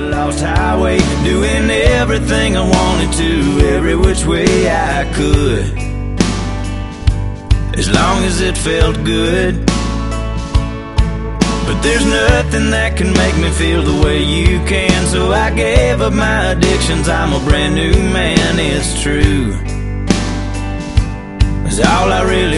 lost highway, doing everything I wanted to, every which way I could, as long as it felt good. But there's nothing that can make me feel the way you can, so I gave up my addictions, I'm a brand new man, it's true. 'Cause all I really